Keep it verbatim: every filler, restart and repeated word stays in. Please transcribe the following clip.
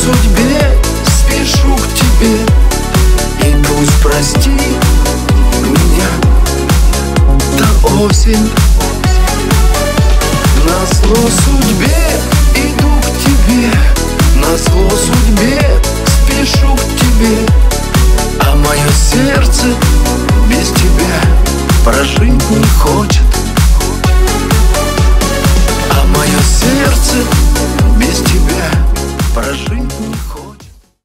судьбе спешу к тебе, и пусть прости меня та осень. Назло судьбе иду к тебе, назло судьбе спешу к тебе, а мое сердце без тебя прожить не хочет.